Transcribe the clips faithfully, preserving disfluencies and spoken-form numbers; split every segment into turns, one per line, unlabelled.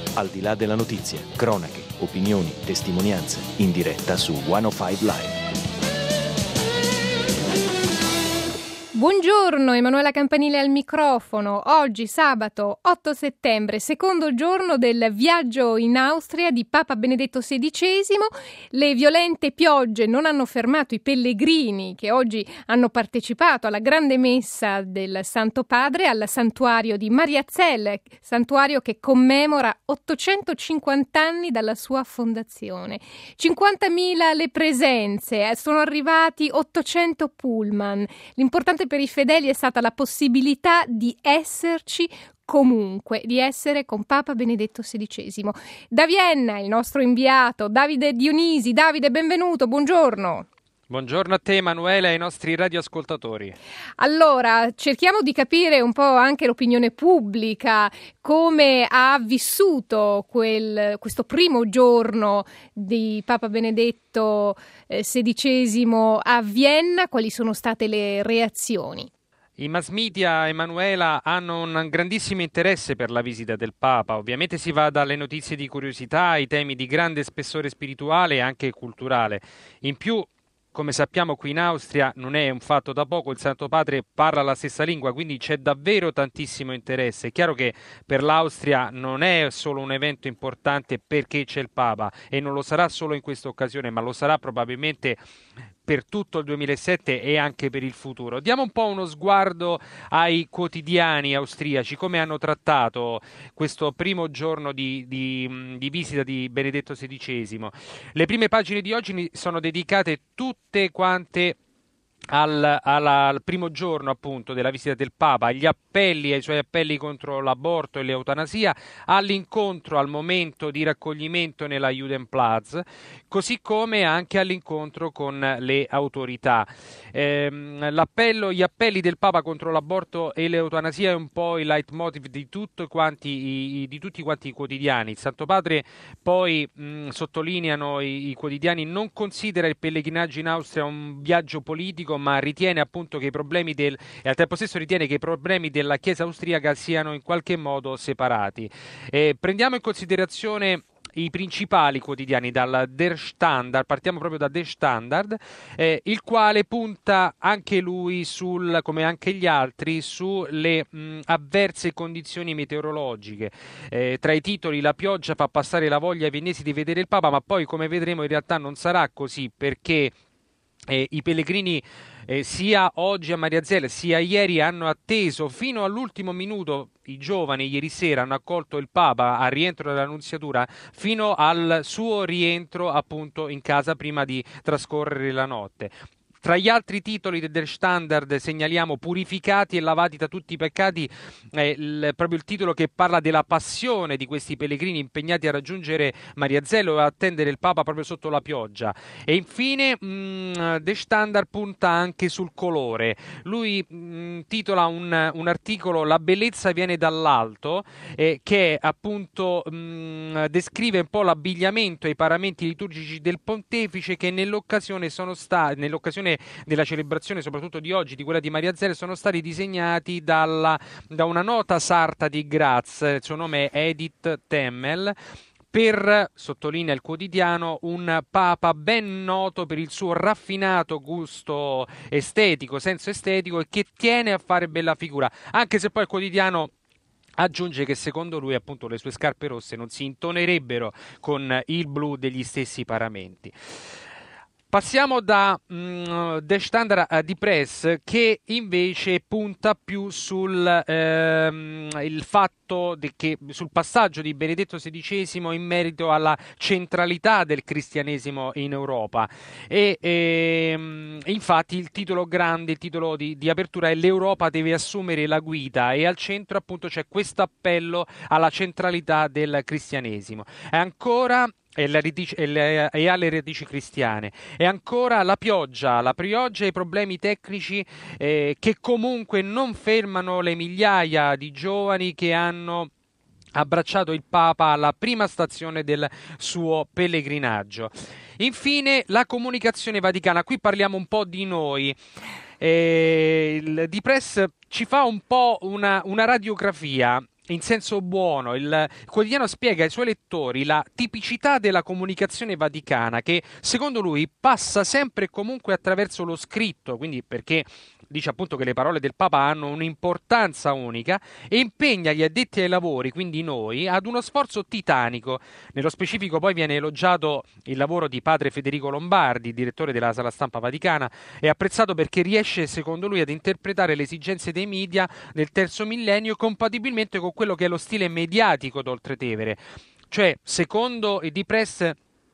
Al di là della notizia, cronache, opinioni, testimonianze, in diretta su centocinque Live.
Buongiorno, Emanuela Campanile al microfono. Oggi sabato otto settembre, secondo giorno del viaggio in Austria di Papa Benedetto sedicesimo. Le violente piogge non hanno fermato i pellegrini che oggi hanno partecipato alla grande messa del Santo Padre al santuario di Mariazell, santuario che commemora ottocentocinquanta anni dalla sua fondazione. cinquantamila le presenze, sono arrivati ottocento pullman. L'importante per i fedeli è stata la possibilità di esserci comunque, di essere con Papa Benedetto sedicesimo. Da Vienna il nostro inviato Davide Dionisi. Davide, benvenuto, buongiorno.
Buongiorno a te Emanuele e ai nostri radioascoltatori.
Allora, cerchiamo di capire un po' anche l'opinione pubblica, come ha vissuto quel, questo primo giorno di Papa Benedetto eh, sedicesimo a Vienna, quali sono state le reazioni?
I mass media, Emanuela, hanno un grandissimo interesse per la visita del Papa. Ovviamente si va dalle notizie di curiosità ai temi di grande spessore spirituale e anche culturale. In più, come sappiamo, qui in Austria non è un fatto da poco, il Santo Padre parla la stessa lingua, quindi c'è davvero tantissimo interesse. È chiaro che per l'Austria non è solo un evento importante perché c'è il Papa, e non lo sarà solo in questa occasione, ma lo sarà probabilmente per tutto il duemilasette e anche per il futuro. Diamo un po' uno sguardo ai quotidiani austriaci, come hanno trattato questo primo giorno di, di, di visita di Benedetto sedicesimo. Le prime pagine di oggi sono dedicate tutte quante Al, alla, al primo giorno appunto della visita del Papa, agli appelli, ai suoi appelli contro l'aborto e l'eutanasia, all'incontro al momento di raccoglimento nella Judenplatz, così come anche all'incontro con le autorità. Ehm, l'appello, gli appelli del Papa contro l'aborto e l'eutanasia è un po' il leitmotiv di, tutto quanti, i, di tutti quanti i quotidiani. Il Santo Padre poi mh, sottolineano i, i quotidiani, non considera il pellegrinaggio in Austria un viaggio politico, ma ritiene appunto che i problemi del e al tempo stesso ritiene che i problemi della Chiesa austriaca siano in qualche modo separati. Eh, prendiamo in considerazione i principali quotidiani, dal Der Standard, partiamo proprio da Der Standard, eh, il quale punta anche lui sul, come anche gli altri, sulle mh, avverse condizioni meteorologiche. Eh, tra i titoli: la pioggia fa passare la voglia ai viennesi di vedere il Papa, ma poi, come vedremo, in realtà non sarà così, perché Eh, i pellegrini eh, sia oggi a Mariazell sia ieri hanno atteso fino all'ultimo minuto. I giovani ieri sera hanno accolto il Papa al rientro dalla Nunziatura fino al suo rientro appunto in casa prima di trascorrere la notte. Tra gli altri titoli del Standard segnaliamo: purificati e lavati da tutti i peccati, eh, il, proprio il titolo che parla della passione di questi pellegrini impegnati a raggiungere Mariazell e a attendere il Papa proprio sotto la pioggia. E infine mh, The Standard punta anche sul colore. Lui mh, titola un, un articolo: la bellezza viene dall'alto, eh, che appunto mh, descrive un po' l'abbigliamento e i paramenti liturgici del pontefice, che nell'occasione sono stati nell'occasione della celebrazione, soprattutto di oggi, di quella di Mariazell, sono stati disegnati dalla, da una nota sarta di Graz. Il suo nome è Edith Temmel, per, sottolinea il quotidiano, un Papa ben noto per il suo raffinato gusto estetico, senso estetico, e che tiene a fare bella figura, anche se poi il quotidiano aggiunge che secondo lui appunto le sue scarpe rosse non si intonerebbero con il blu degli stessi paramenti. Passiamo da mh, Der Standard di Press, che invece punta più sul ehm, il fatto de che, sul passaggio di Benedetto sedicesimo in merito alla centralità del cristianesimo in Europa. E ehm, infatti il titolo grande, il titolo di, di apertura è: l'Europa deve assumere la guida, e al centro appunto c'è questo appello alla centralità del cristianesimo. E ancora E, la radice, e, le, e alle radici cristiane. E ancora la pioggia, la pioggia e i problemi tecnici eh, che comunque non fermano le migliaia di giovani che hanno abbracciato il Papa alla prima stazione del suo pellegrinaggio. Infine la comunicazione vaticana. Qui parliamo un po' di noi. Eh, il Di Press ci fa un po' una, una radiografia in senso buono. Il quotidiano spiega ai suoi lettori la tipicità della comunicazione vaticana, che secondo lui passa sempre e comunque attraverso lo scritto, quindi perché dice appunto che le parole del Papa hanno un'importanza unica e impegna gli addetti ai lavori, quindi noi, ad uno sforzo titanico. Nello specifico poi viene elogiato il lavoro di padre Federico Lombardi, direttore della Sala Stampa Vaticana, è apprezzato perché riesce, secondo lui, ad interpretare le esigenze dei media del terzo millennio compatibilmente con quello che è lo stile mediatico d'Oltretevere. Cioè, secondo il Di-Press,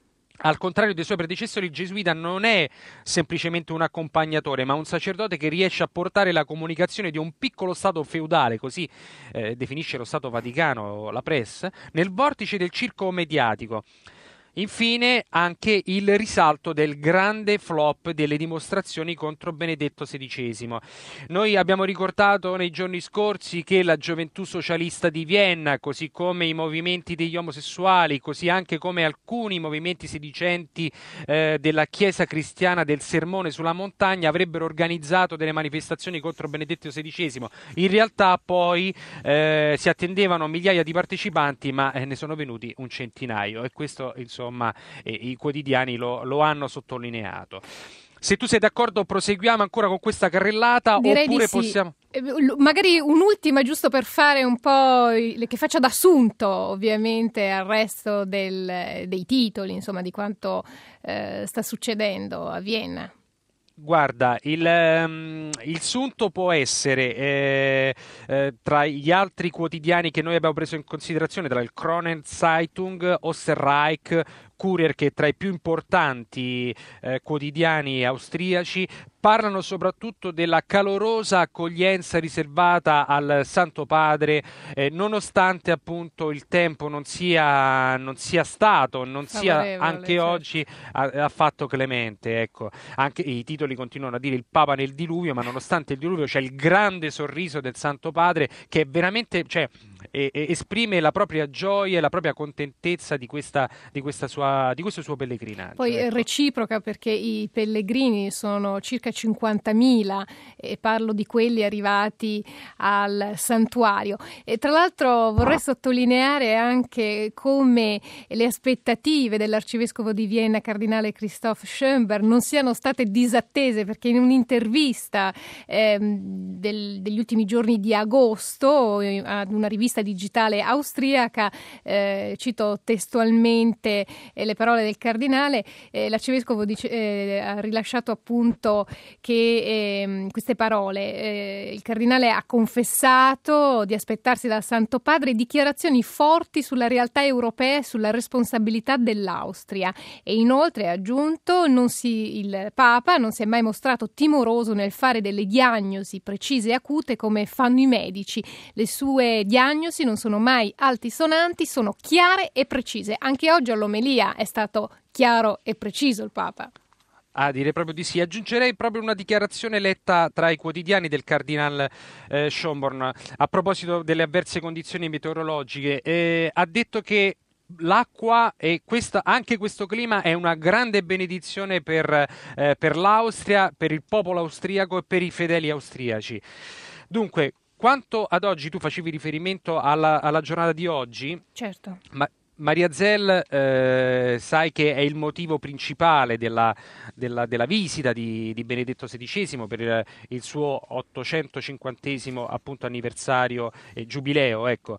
al contrario dei suoi predecessori, il gesuita non è semplicemente un accompagnatore, ma un sacerdote che riesce a portare la comunicazione di un piccolo stato feudale, così eh, definisce lo Stato Vaticano, la Press, nel vortice del circo mediatico. Infine anche il risalto del grande flop delle dimostrazioni contro Benedetto sedicesimo. Noi abbiamo ricordato nei giorni scorsi che la gioventù socialista di Vienna, così come i movimenti degli omosessuali, così anche come alcuni movimenti sedicenti eh, della Chiesa cristiana del Sermone sulla Montagna, avrebbero organizzato delle manifestazioni contro Benedetto sedicesimo. In realtà poi eh, si attendevano migliaia di partecipanti, ma eh, ne sono venuti un centinaio, e questo insomma Insomma, eh, i quotidiani lo, lo hanno sottolineato. Se tu sei d'accordo, proseguiamo ancora con questa carrellata.
Direi
oppure
di sì.
possiamo.
Magari un'ultima, giusto per fare un po' che faccia d'assunto, ovviamente, al resto del, dei titoli, insomma, di quanto eh, sta succedendo a Vienna.
Guarda, il, um, il sunto può essere eh, eh, tra gli altri quotidiani che noi abbiamo preso in considerazione, tra il Kronenzeitung, Österreich, Kurier, che tra i più importanti eh, quotidiani austriaci, parlano soprattutto della calorosa accoglienza riservata al Santo Padre, eh, nonostante appunto il tempo non sia, non sia stato, non sia anche certo. oggi affatto clemente. Ecco, anche i titoli continuano a dire il Papa nel diluvio, ma nonostante il diluvio c'è il grande sorriso del Santo Padre, che è veramente, cioè, e, e esprime la propria gioia e la propria contentezza di questa, di questa sua, di questo suo pellegrinaggio.
Poi
ecco.
Reciproca, perché i pellegrini sono circa cinquantamila, e parlo di quelli arrivati al santuario. E tra l'altro vorrei sottolineare anche come le aspettative dell'arcivescovo di Vienna, cardinale Christoph Schönberg, non siano state disattese, perché in un'intervista eh, del, degli ultimi giorni di agosto ad una rivista digitale austriaca, eh, cito testualmente eh, le parole del cardinale, eh, l'arcivescovo dice, eh, ha rilasciato appunto che eh, queste parole, eh, il cardinale ha confessato di aspettarsi dal Santo Padre dichiarazioni forti sulla realtà europea e sulla responsabilità dell'Austria, e inoltre ha aggiunto non si, il Papa non si è mai mostrato timoroso nel fare delle diagnosi precise e acute come fanno i medici. Le sue diagnosi non sono mai altisonanti, sono chiare e precise. Anche oggi all'omelia è stato chiaro e preciso il Papa.
Ah, direi proprio di sì. Aggiungerei proprio una dichiarazione letta tra i quotidiani del cardinal eh, Schönborn a proposito delle avverse condizioni meteorologiche. Eh, ha detto che l'acqua e questa, anche questo clima è una grande benedizione per, eh, per l'Austria, per il popolo austriaco e per i fedeli austriaci. Dunque, quanto ad oggi, tu facevi riferimento alla, alla giornata di oggi.
Certo.
Ma Maria Zell, eh, sai che è il motivo principale della, della, della visita di, di Benedetto sedicesimo per il, il suo ottocentocinquantesimo appunto anniversario e giubileo. Ecco.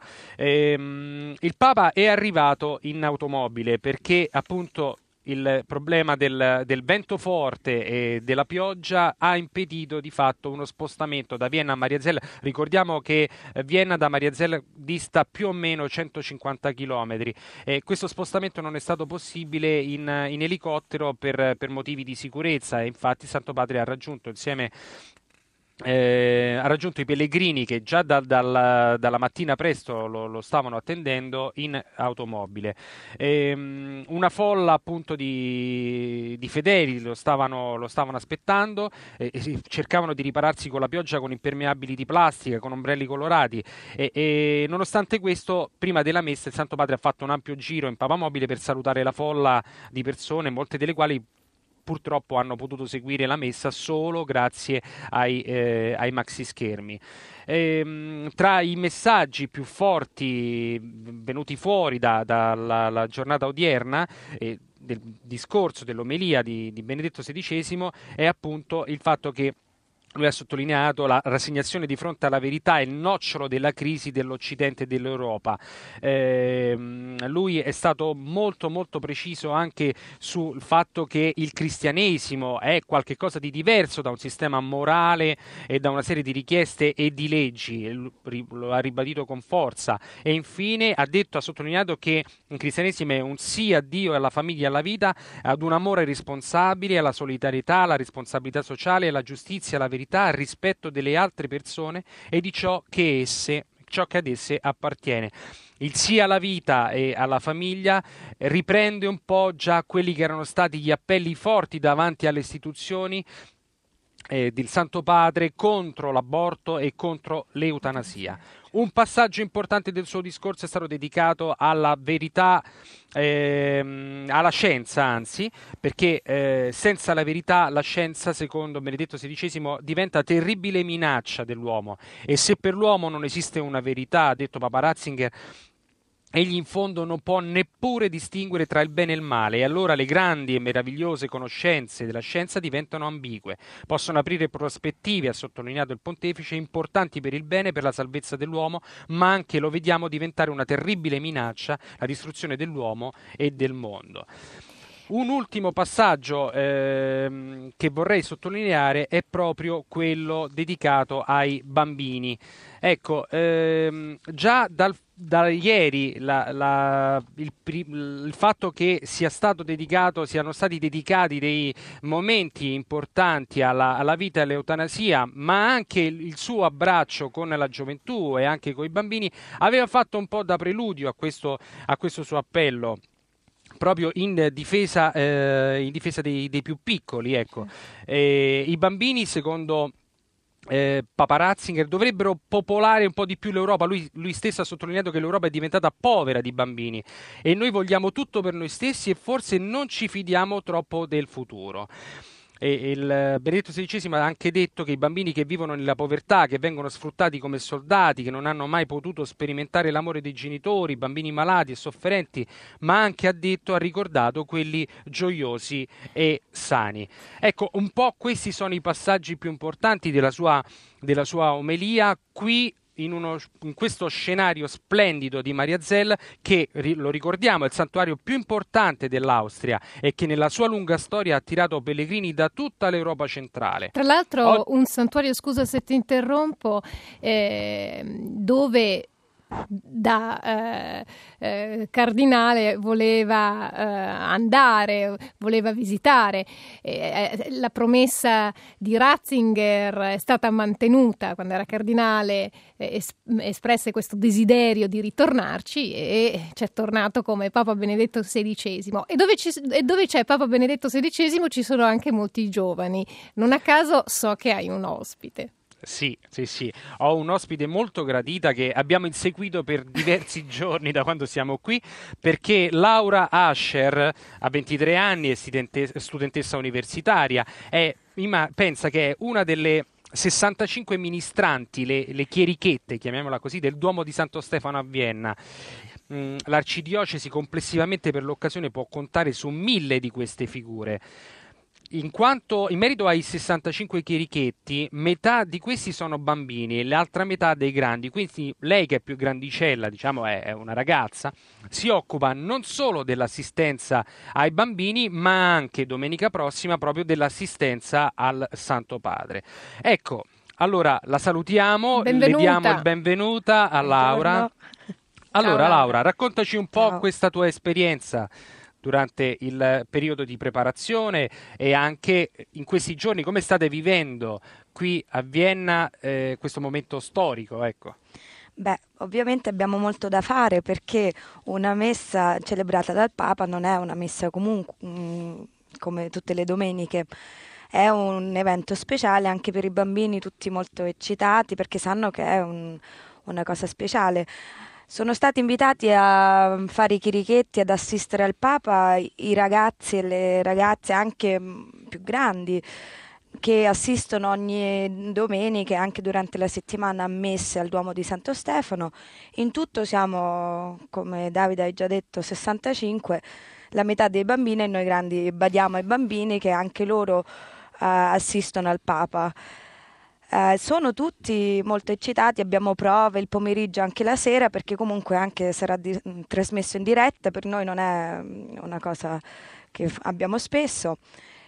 Ehm, il Papa è arrivato in automobile perché appunto il problema del, del vento forte e della pioggia ha impedito di fatto uno spostamento da Vienna a Mariazell. Ricordiamo che Vienna da Mariazell dista più o meno centocinquanta chilometri e questo spostamento non è stato possibile in, in elicottero per, per motivi di sicurezza, e infatti il Santo Padre ha raggiunto insieme Eh, ha raggiunto i pellegrini che già da, dal, dalla mattina presto lo, lo stavano attendendo in automobile. Ehm, una folla appunto di, di fedeli lo stavano, lo stavano aspettando e, e cercavano di ripararsi con la pioggia con impermeabili di plastica, con ombrelli colorati e, e nonostante questo, prima della messa il Santo Padre ha fatto un ampio giro in papamobile per salutare la folla di persone, molte delle quali purtroppo hanno potuto seguire la messa solo grazie ai, eh, ai maxi schermi. Ehm, tra i messaggi più forti venuti fuori da, dalla la giornata odierna, eh, del discorso, dell'omelia di, di Benedetto sedicesimo, è appunto il fatto che lui ha sottolineato la rassegnazione di fronte alla verità, il nocciolo della crisi dell'Occidente e dell'Europa. Eh, lui è stato molto molto preciso anche sul fatto che il cristianesimo è qualcosa di diverso da un sistema morale e da una serie di richieste e di leggi, lo ha ribadito con forza. E infine ha detto, ha sottolineato che il cristianesimo è un sì a Dio e alla famiglia e alla vita, ad un amore responsabile, alla solidarietà, alla responsabilità sociale, alla giustizia, alla verità, al rispetto delle altre persone e di ciò che esse, ciò che ad esse appartiene. Il sì alla vita e alla famiglia riprende un po' già quelli che erano stati gli appelli forti davanti alle istituzioni eh, del Santo Padre contro l'aborto e contro l'eutanasia. Un passaggio importante del suo discorso è stato dedicato alla verità, ehm, alla scienza, anzi, perché eh, senza la verità la scienza, secondo Benedetto sedicesimo, diventa terribile minaccia dell'uomo. E se per l'uomo non esiste una verità, ha detto Papa Ratzinger, egli in fondo non può neppure distinguere tra il bene e il male, e allora le grandi e meravigliose conoscenze della scienza diventano ambigue, possono aprire prospettive, ha sottolineato il pontefice, importanti per il bene e per la salvezza dell'uomo, ma anche, lo vediamo, diventare una terribile minaccia, la distruzione dell'uomo e del mondo. Un ultimo passaggio ehm, che vorrei sottolineare è proprio quello dedicato ai bambini. Ecco, ehm, già dal da ieri la, la, il, il fatto che sia stato dedicato, siano stati dedicati dei momenti importanti alla, alla vita e all'eutanasia, ma anche il, il suo abbraccio con la gioventù e anche con i bambini, aveva fatto un po' da preludio a questo, a questo suo appello, proprio in difesa, eh, in difesa dei, dei più piccoli. Ecco. Eh, i bambini, secondo Eh, Papa Ratzinger, dovrebbero popolare un po' di più l'Europa. Lui, lui stesso ha sottolineato che l'Europa è diventata povera di bambini e noi vogliamo tutto per noi stessi e forse non ci fidiamo troppo del futuro. E il Benedetto sedicesimo ha anche detto che i bambini che vivono nella povertà, che vengono sfruttati come soldati, che non hanno mai potuto sperimentare l'amore dei genitori, bambini malati e sofferenti, ma anche, ha detto, ha ricordato quelli gioiosi e sani. Ecco, un po' questi sono i passaggi più importanti della sua, della sua omelia qui in, uno, in questo scenario splendido di Mariazell, che, lo ricordiamo, è il santuario più importante dell'Austria e che nella sua lunga storia ha attirato pellegrini da tutta l'Europa centrale.
Tra l'altro
O-
un santuario, scusa se ti interrompo, eh, dove da eh, eh, cardinale voleva eh, andare, voleva visitare. Eh, la promessa di Ratzinger è stata mantenuta quando era cardinale, eh, es- espresse questo desiderio di ritornarci e c'è tornato come Papa Benedetto sedicesimo. E dove, ci, e dove c'è Papa Benedetto sedicesimo ci sono anche molti giovani. Non a caso so che hai un ospite.
Sì, sì, sì. Ho un ospite molto gradita che abbiamo inseguito per diversi giorni da quando siamo qui, perché Laura Asher ha ventitré anni, è studente- studentessa universitaria, è, pensa che è una delle sessantacinque ministranti, le, le chierichette, chiamiamola così, del Duomo di Santo Stefano a Vienna. Mm, l'arcidiocesi complessivamente per l'occasione può contare su mille di queste figure. In quanto in merito ai sessantacinque chierichetti, metà di questi sono bambini e l'altra metà dei grandi. Quindi lei, che è più grandicella, diciamo è, è una ragazza, si occupa non solo dell'assistenza ai bambini, ma anche domenica prossima proprio dell'assistenza al Santo Padre. Ecco, allora la salutiamo,
Benvenuta.
le diamo il benvenuta a Laura.
Buongiorno.
Allora,
Ciao,
Laura, raccontaci un po'
Ciao.
questa tua esperienza durante il periodo di preparazione e anche in questi giorni come state vivendo qui a Vienna eh, questo momento storico, ecco.
Beh, ovviamente abbiamo molto da fare perché una messa celebrata dal Papa non è una messa comunque mm, come tutte le domeniche. È un evento speciale anche per i bambini, tutti molto eccitati perché sanno che è un- una cosa speciale. Sono stati invitati a fare i chirichetti, ad assistere al Papa, i ragazzi e le ragazze anche più grandi che assistono ogni domenica e anche durante la settimana a messe al Duomo di Santo Stefano. In tutto siamo, come Davide hai già detto, sessantacinque, la metà dei bambini, e noi grandi badiamo ai bambini che anche loro uh, assistono al Papa. Eh, sono tutti molto eccitati, abbiamo prove il pomeriggio, anche la sera, perché comunque anche sarà di- trasmesso in diretta, per noi non è una cosa che f- abbiamo spesso.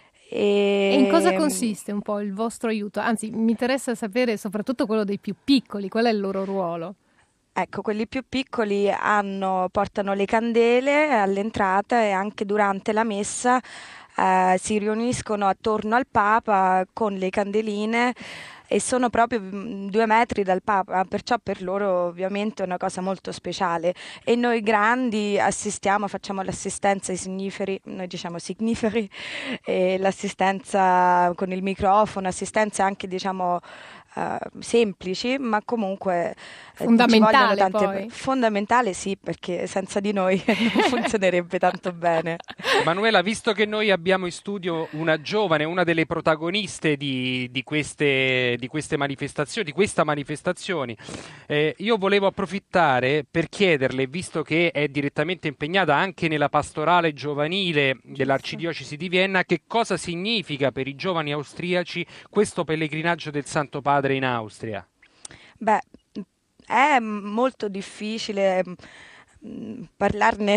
E in cosa
E,
consiste un po' il vostro aiuto? Anzi, mi interessa sapere soprattutto quello dei più piccoli, qual è il loro ruolo?
ecco, quelli più piccoli hanno, portano le candele all'entrata e anche durante la messa eh, si riuniscono attorno al Papa con le candeline e sono proprio mm, due metri dal Papa, perciò per loro ovviamente è una cosa molto speciale. E noi grandi assistiamo, facciamo l'assistenza ai signiferi, noi diciamo signiferi, e l'assistenza con il microfono, assistenze anche diciamo eh, semplici, ma comunque eh, ci vogliono
Fondamentale
tante...
poi.
Fondamentale sì, perché senza di noi non funzionerebbe tanto bene.
Manuela, visto che noi abbiamo in studio una giovane, una delle protagoniste di, di queste, di queste manifestazioni, di questa manifestazioni, eh, io volevo approfittare per chiederle, visto che è direttamente impegnata anche nella pastorale giovanile dell'Arcidiocesi di Vienna, che cosa significa per i giovani austriaci questo pellegrinaggio del Santo Padre in Austria?
Beh, è molto difficile mh, parlarne,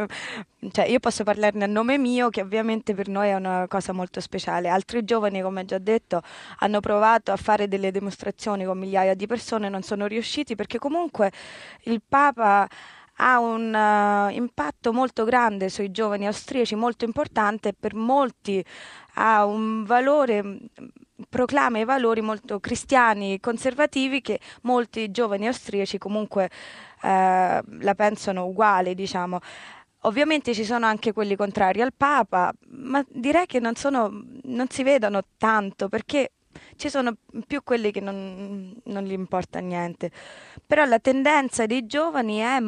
cioè io posso parlarne a nome mio, che ovviamente per noi è una cosa molto speciale. Altri giovani, come già detto, hanno provato a fare delle dimostrazioni con migliaia di persone, non sono riusciti perché comunque il Papa ha un uh, impatto molto grande sui giovani austriaci, molto importante, e per molti ha un valore, mh, proclama i valori molto cristiani, conservativi, che molti giovani austriaci comunque eh, la pensano uguale, diciamo. Ovviamente ci sono anche quelli contrari al Papa, ma direi che non sono, non si vedono tanto perché ci sono più quelli che non, non gli importa niente. Però la tendenza dei giovani è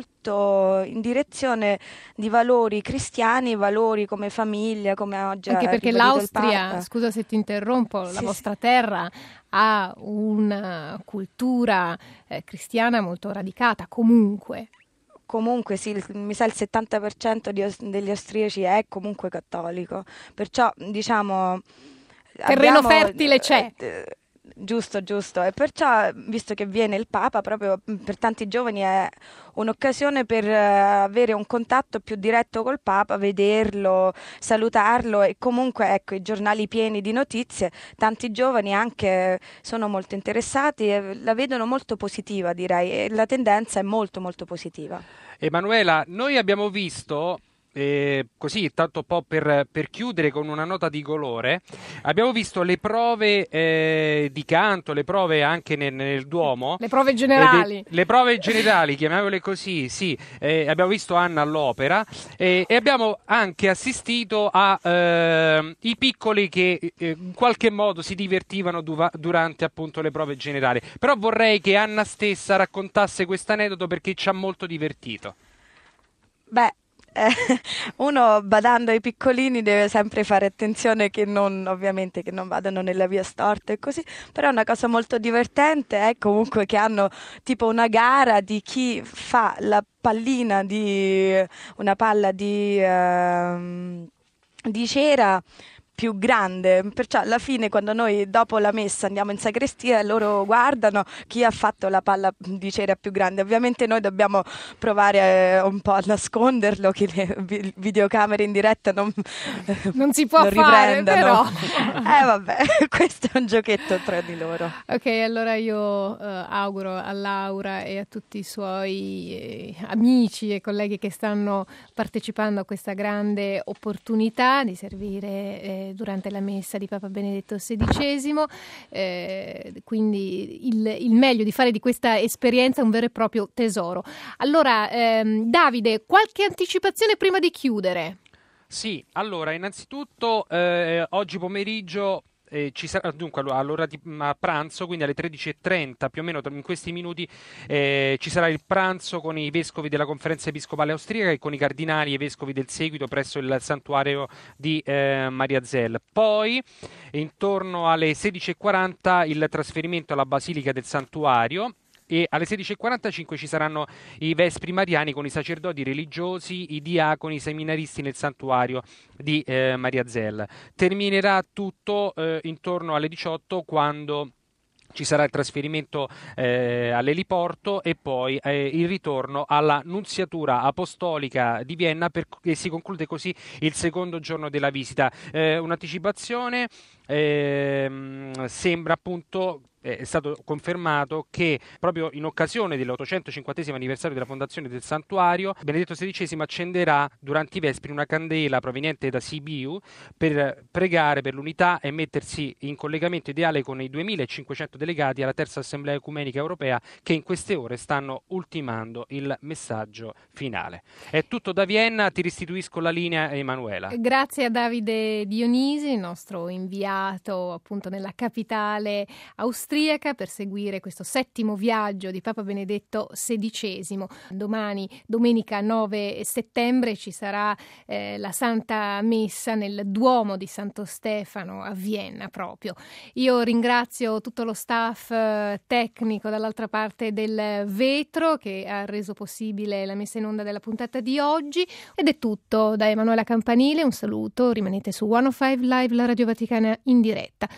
molto in direzione di valori cristiani, valori come famiglia, come oggi
Anche
ha
perché
ribadito il
l'Austria,
Papa.
scusa se ti interrompo, la
Sì, sì.
vostra terra ha una cultura eh, cristiana molto radicata, comunque.
Comunque sì, il- mi sa il settanta per cento di aus- degli austriaci è comunque cattolico, perciò diciamo
Terreno
abbiamo
fertile c'è.
eh, giusto, giusto, e perciò visto che viene il Papa, proprio mm, per tanti giovani è un'occasione per eh, avere un contatto più diretto col Papa, vederlo, salutarlo, e comunque ecco i giornali pieni di notizie, tanti giovani anche sono molto interessati e la vedono molto positiva, direi, e la tendenza è molto molto positiva.
Emanuela, noi abbiamo visto, eh, così tanto un po' per, per chiudere con una nota di colore, abbiamo visto le prove eh, di canto, le prove anche nel, nel Duomo.
Le prove
eh, de-
generali.
le prove generali, chiamiamole così, sì. Eh, abbiamo visto Anna all'opera eh, e abbiamo anche assistito a eh, i piccoli che eh, in qualche modo si divertivano duva- durante appunto le prove generali. Però vorrei che Anna stessa raccontasse questo aneddoto perché ci ha molto divertito.
Beh, eh, uno badando ai piccolini deve sempre fare attenzione che non, ovviamente, che non vadano nella via storta e così, però è una cosa molto divertente è comunque che hanno tipo una gara di chi fa la pallina di, una palla di, ehm, di cera più grande, perciò alla fine quando noi dopo la messa andiamo in sagrestia loro guardano chi ha fatto la palla di cera più grande. Ovviamente noi dobbiamo provare eh, un po' a nasconderlo, che le vi- videocamere in diretta non,
Non si può
non
fare,
riprendano.
però.
Eh vabbè, questo è un giochetto tra di loro.
Ok, allora io eh, auguro a Laura e a tutti i suoi eh, amici e colleghi che stanno partecipando a questa grande opportunità di servire eh, durante la messa di Papa Benedetto sedicesimo, eh, quindi il, il meglio di fare di questa esperienza un vero e proprio tesoro. Allora, ehm, Davide, qualche anticipazione prima di chiudere?
Sì, allora, innanzitutto eh, oggi pomeriggio eh, ci sarà dunque all'ora di a pranzo, quindi alle tredici e trenta più o meno in questi minuti eh, ci sarà il pranzo con i vescovi della Conferenza Episcopale Austriaca e con i cardinali e vescovi del seguito presso il santuario di eh, Maria Zell. Poi intorno alle sedici e quaranta il trasferimento alla Basilica del Santuario, e alle sedici e quarantacinque ci saranno i Vespri Mariani con i sacerdoti religiosi, i diaconi, i seminaristi nel santuario di eh, Maria Zell. Terminerà tutto eh, intorno alle diciotto, quando ci sarà il trasferimento eh, all'eliporto e poi eh, il ritorno alla Nunziatura Apostolica di Vienna, per, e si conclude così il secondo giorno della visita. Eh, un'anticipazione, eh, sembra appunto... è stato confermato che proprio in occasione dell'ottocentocinquantesimo anniversario della fondazione del santuario, Benedetto sedicesimo accenderà durante i Vespri una candela proveniente da Sibiu per pregare per l'unità e mettersi in collegamento ideale con i duemilacinquecento delegati alla terza Assemblea Ecumenica Europea, che in queste ore stanno ultimando il messaggio finale. È tutto da Vienna, ti restituisco la linea, Emanuela.
Grazie a Davide Dionisi, il nostro inviato appunto nella capitale austriaca, per seguire questo settimo viaggio di Papa Benedetto sedicesimo. Domani, domenica nove settembre, ci sarà eh, la Santa Messa nel Duomo di Santo Stefano a Vienna proprio. Io ringrazio tutto lo staff eh, tecnico dall'altra parte del vetro che ha reso possibile la messa in onda della puntata di oggi, ed è tutto da Emanuela Campanile. Un saluto, rimanete su centocinque Live, la Radio Vaticana in diretta.